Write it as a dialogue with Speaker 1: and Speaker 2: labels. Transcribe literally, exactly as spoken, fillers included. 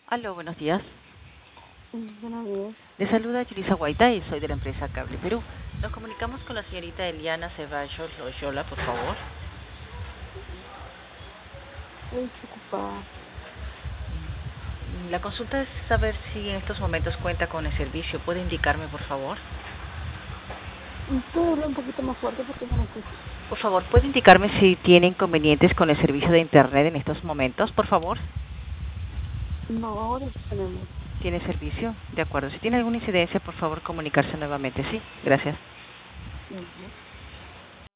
Speaker 1: Aló, buenos días.
Speaker 2: Mm, Buenos días.
Speaker 1: Le saluda Yulisa Guaita y soy de la empresa Cable Perú. Nos comunicamos con la señorita Eliana Ceballos Loyola, por favor.
Speaker 2: Estoy ocupada.
Speaker 1: La consulta es saber si en estos momentos cuenta con el servicio. ¿Puede indicarme, por favor?
Speaker 2: ¿Puedo hablar un poquito más fuerte porque no lo escucho?
Speaker 1: Por favor, ¿puede indicarme si tiene inconvenientes con el servicio de Internet en estos momentos, por favor?
Speaker 2: No, ahora sí tenemos.
Speaker 1: ¿Tiene servicio? De acuerdo. Si tiene alguna incidencia, por favor, comunicarse nuevamente. Sí, gracias.
Speaker 2: Ujú.